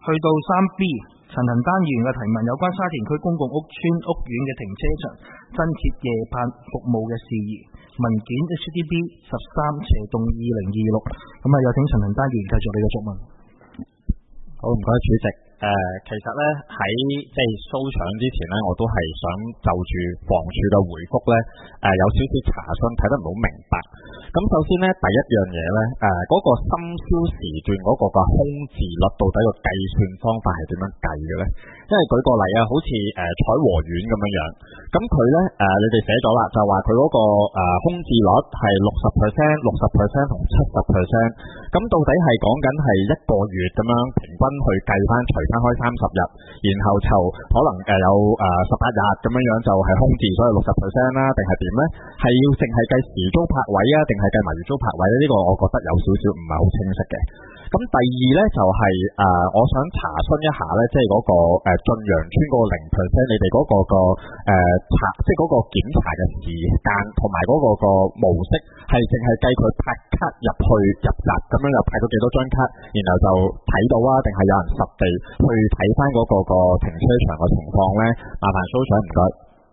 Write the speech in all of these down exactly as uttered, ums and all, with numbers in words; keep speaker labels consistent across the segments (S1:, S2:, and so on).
S1: 去到三 B， 陳恒丹議員嘅提問有關沙田區公共屋邨屋苑嘅停車場增設夜泊服務嘅事宜，文件 H D B 十三斜洞二零二六。咁啊，有請陳恒丹議員繼續你嘅質問。
S2: 好，唔該主席。誒、呃，其實咧喺即係收場之前咧，我都係想就住房署嘅回覆咧，誒、呃、有少少查詢，睇得唔好明白。咁首先咧，第一樣嘢咧，誒、呃、嗰、那個深宵時段嗰個嘅空置率到底個計算方法係點樣計嘅咧？因為舉個例啊，好似誒、呃、彩和苑咁樣樣，咁佢咧誒你哋寫咗啦，就話佢嗰個誒、呃、空置率係六十 percent、六十 percent 同七十 percent，咁到底係講緊係一個月咁樣平均去計翻除翻開三十日，然後就可能誒有誒十八日咁樣樣就係空置，所以六十 percent 啦，定係點咧？係要淨係計時租泊位啊，定係計埋月租泊位咧？呢、這個我覺得有少少唔係好清晰嘅。咁第二咧就係、是、誒、呃，我想查詢一下咧，即係嗰個誒駿洋邨嗰個零 percent，你哋嗰個個誒查，即係嗰個檢查嘅時間同埋嗰個個模式，係淨係計佢拍卡入去入閘咁樣又拍到幾多張卡，然後就睇到啊，定係有人實地去睇翻嗰個個停車場嘅情況咧？麻煩 show 相唔該，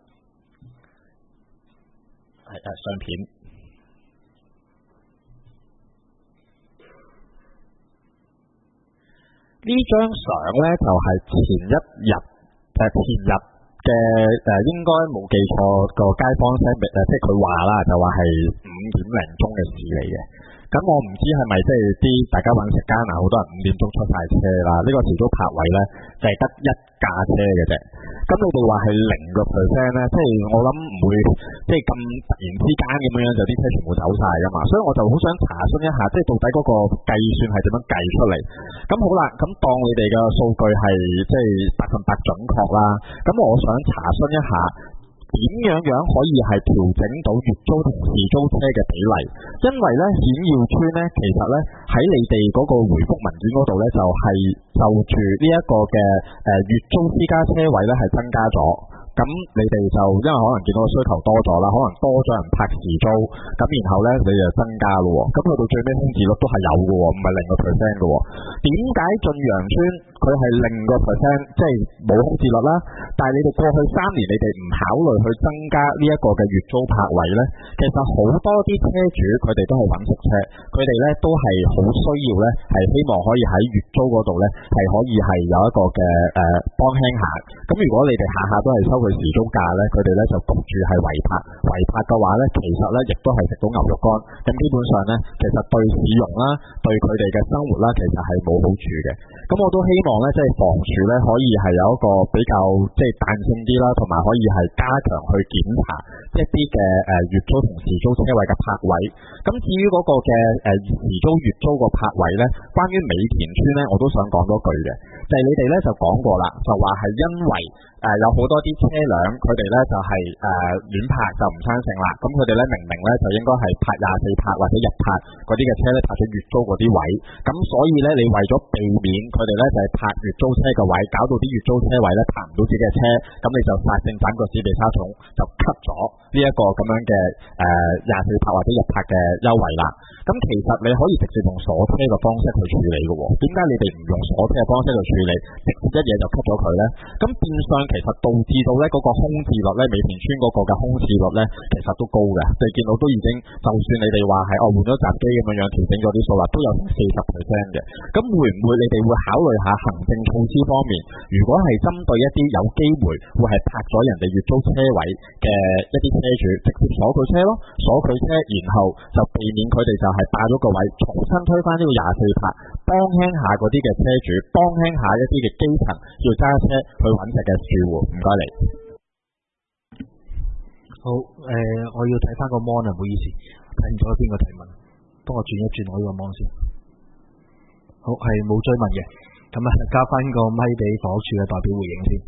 S2: 係誒相片。呢張相咧就係、是、前一日誒前日嘅誒、呃，應該冇記錯個街坊 send 誒，即係佢話啦，就話係五點零鐘嘅事嚟嘅。咁我唔知係咪即係啲大家揾食艱難，好多人五點鐘出晒車啦。呢、這個時租泊位咧就係、是、得一架車嘅啫。咁你哋話係零個 percent 咧，即係我諗唔會即係咁突然之間咁樣樣就啲車全部走晒噶嘛。所以我就好想查詢一下，即係到底嗰個計算係點樣計出嚟？咁好啦，咁當你哋嘅數據係即係百分百準確啦。咁我想查詢一下，點樣樣可以係調整到月租同時租車嘅比例？因為咧顯耀邨咧，其實咧喺你哋嗰個回覆文件嗰度咧，就係、是、就住呢一個嘅誒、呃、月租私家車位咧係增加咗。咁你哋就因為可能見到個需求多咗啦，可能多咗人拍時租，咁然後咧你就增加咯。咁去到最尾空置率都係有嘅，唔係零個 percent 嘅。點解駿洋邨佢係零個 percent， 即係冇空置率啦？但係你哋過去三年你哋唔考慮去增加呢一個嘅月租泊位咧？其實好多啲車主佢哋都係揾食車，佢哋咧都係好需要咧，係希望可以喺月租嗰度咧係可以係有一個嘅誒幫輕下。咁如果你哋下下都係收佢時租價咧，佢哋咧就焗住係違泊，違泊嘅話咧，其實咧亦都係食到牛肉乾。咁基本上咧，其實對市容啦，對佢哋嘅生活啦，其實係冇好處嘅。咁我都希望咧，即係房署咧可以係有一個比較即係彈性啲啦，同埋可以係加強去檢查一啲嘅誒月租同時租車位嘅泊位。咁至於嗰個嘅誒時租月租個泊位咧，關於美田邨咧，我都想講多句嘅，就係、是、你哋咧就講過啦，就話係因為誒、呃、有好多啲車輛，佢哋咧就係誒亂泊就唔生性啦。咁佢哋咧明明咧就應該係泊廿四泊或者日泊嗰啲嘅車咧，泊咗月租嗰啲位。咁所以咧，你為咗避免佢哋咧就係、是、泊月租車嘅位，搞到啲月租車位咧泊唔到自己嘅車，咁你就殺正斬個紙皮沙蟲，就 cut 咗呢一個咁樣嘅誒廿四泊或者日泊嘅優惠啦。咁其實你可以直接用鎖車嘅方式去處理嘅喎，點解你哋唔用鎖車嘅方式去處理，直接一嘢就 cut 咗佢咧？咁變相其實導致到咧嗰個空置率咧，美田邨嗰個嘅空置率咧，其實都高嘅。你見到都已經，就算你哋話係哦換咗閘機咁樣樣調整咗啲數啦，都有成四十 percent 嘅。咁會唔會你哋會考慮下行政措施方面？如果係針對一啲有機會會係泊咗人哋月租車位嘅一啲車主，直接鎖佢車咯，鎖佢車，然後就避免佢哋就係霸咗個位，重新推翻呢個廿四泊，幫輕下嗰啲嘅車主，幫輕下一啲嘅基層要揸車去揾食嘅住戶。唔該你。
S1: 好，誒、呃，我要睇翻個 mon 啊，唔好意思，睇唔到邊個提問，幫我轉一轉我呢個 mon 先。好，係冇追問嘅，咁啊，交翻個咪俾房屋署嘅代表回應先。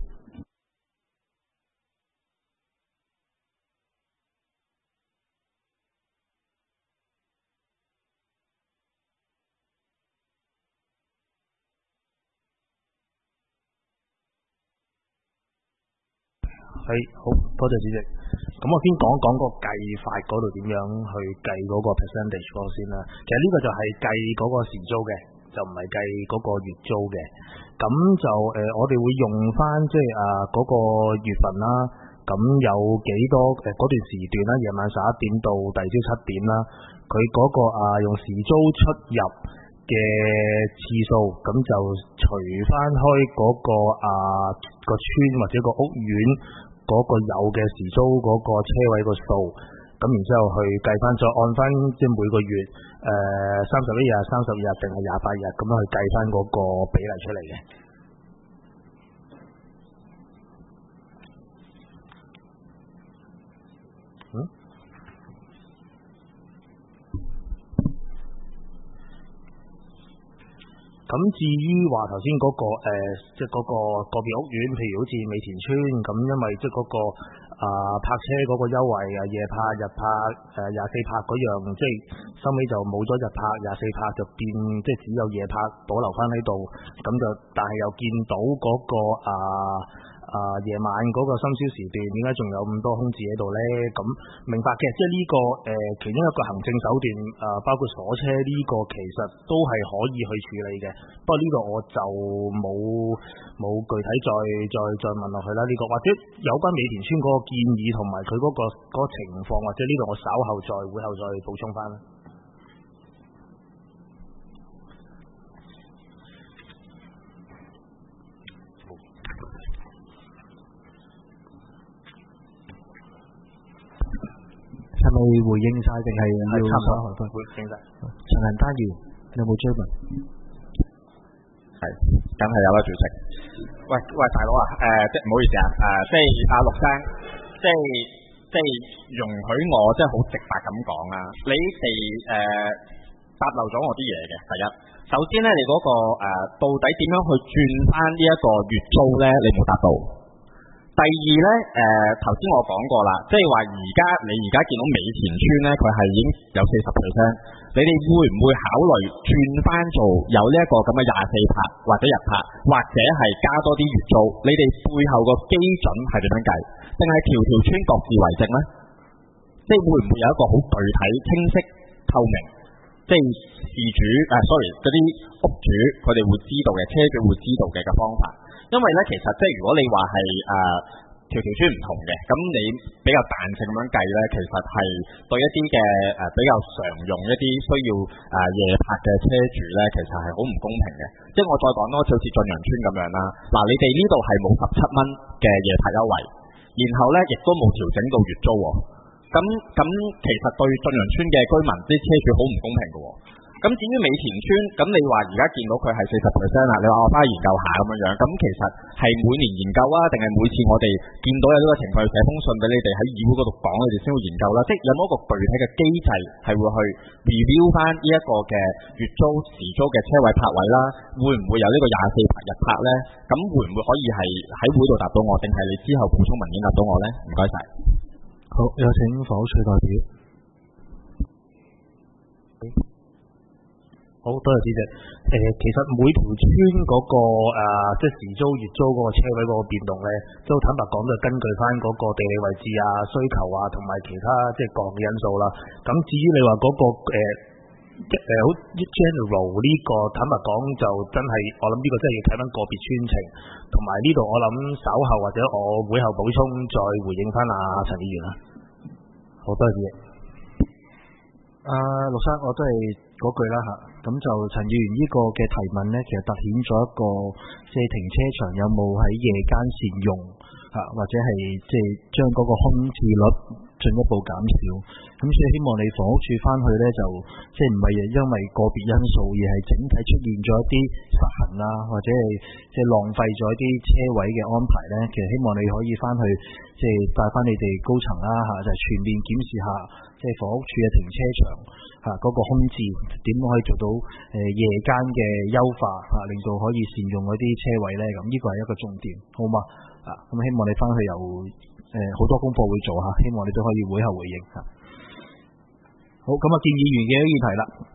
S1: 係，好多謝主席。咁我先講講個計法嗰度點樣去計嗰個 percentage 嗰個先啦。其實呢個就係計嗰個時租嘅， 就唔係計嗰個月租嘅。咁就誒、呃，我哋會用翻即係啊嗰個月份啦。咁有幾多誒嗰、呃、段時段啦，夜晚十一點到第二朝七點啦，佢嗰、個啊用時租出入嘅次數，咁就除翻開嗰、個啊個村或者個屋苑嗰個有嘅時租嗰個車位個數，咁然之後去計翻，再按翻即係每個月誒三十一日、三十日定係廿八日咁樣去計翻嗰個比例出嚟嘅。嗯？咁至於話頭先嗰個誒，即係嗰個個別屋苑，譬如好似美田村咁，因為即係嗰個啊泊車嗰個優惠啊，夜泊、日泊誒廿四泊嗰樣，即係收尾就冇咗日泊、廿四泊，就變即係只有夜泊保留翻喺度，咁就但係又見到嗰個啊。啊、呃！夜晚嗰個深宵時段，點解仲有咁多空置喺度呢？咁明白嘅，即係呢、這個誒、呃、其中一個行政手段，誒、呃、包括鎖車呢個，其實都係可以去處理嘅。不過呢個我就冇冇具體再再再問落去啦。呢、這個或者有關美田村嗰個建議同埋佢嗰個嗰、那個情況，或者呢度我稍後再會後再補充翻啦。
S3: 係咪回應晒定係要
S1: 差唔多回應晒？
S3: 陳恒丹議員，你有冇追問？
S2: 係，梗係有啦，主席。喂喂，大佬啊，誒、呃，即係唔好意思啊，誒、呃，即係阿陸生，即係即係容許我即係好直白咁講啊，你哋誒答漏咗我啲嘢嘅。第一，首先咧，你嗰、那個誒、呃、到底點樣去轉翻呢一個月租咧？你冇答到。第二呢，誒頭先我講過啦，即係話而家你而家見到美田村呢，佢係已經有四十 percent， 你哋會唔會考慮轉翻做有呢一個咁嘅廿四泊或者日泊，或者係加多啲月租？你哋背後個基準係點樣計？定係條條村各自為政呢？即係會唔會有一個好具體、清晰、透明，即係事主誒、啊、sorry 嗰啲屋主佢哋會知道嘅，車主會知道嘅嘅方法？因為咧，其實即係如果你話係誒條條村唔同嘅，咁你比較彈性咁樣計咧，其實係對一啲嘅誒比較常用一啲需要誒、呃、夜泊嘅車主咧，其實係好唔公平嘅。即係我再講多次，好似駿洋邨咁樣啦，嗱，你哋呢度係冇十七蚊嘅夜泊優惠，然後咧亦都冇調整到月租喎。咁咁其實對駿洋邨嘅居民啲車主好唔公平嘅喎。咁至於美田村，咁你話而家見到佢係四十 percent 啦，你話我翻去研究下咁樣樣，咁其實係每年研究啊，定係每次我哋見到有呢個情況，寫封信俾你哋喺議會嗰度講，你哋先會研究啦。即係有冇一個具體嘅機制係會去 review 翻呢一個嘅月租時租嘅車位泊位啦？會唔會有呢個廿四泊日泊咧？咁會唔會可以係喺會度答到我，定係你之後補充文件答到我咧？唔該晒。
S3: 好，有請房屋署代表。
S1: 好多謝主席。誒、呃，其實每條村嗰、那個誒、呃，即係時租、月租嗰個車位嗰個變動咧，都坦白講，就根據翻嗰個地理位置啊、需求啊，同埋其他即係各項因素啦。咁至於你話嗰、那個誒誒好 general 呢個，坦白講就真係，我諗呢個真係要睇翻個別村情，同埋呢度我諗稍後或者我會後補充再回應翻阿陳議員啦。好多謝。
S3: 阿陸生，我都係嗰句啦嚇，咁就陳議員呢個嘅提問呢，其實凸顯咗一個即係停車場有冇喺夜間善用嚇，或者係即係將嗰個空置率進一步減少。咁所以希望你房屋署翻去呢，就即係唔係因為個別因素，而係整體出現咗一啲失衡啊，或者係即係浪費咗一啲車位嘅安排呢。其實希望你可以翻去即係帶翻你哋高層啦嚇，就係全面檢視下即係房屋署嘅停車場嚇嗰個空置點樣可以做到誒夜間嘅優化嚇，令到可以善用嗰啲車位呢。咁呢個係一個重點，好嘛？啊，咁希望你翻去有誒好多功課會做嚇，希望你都可以會後回應嚇。好，咁啊，見議員嘅議題啦。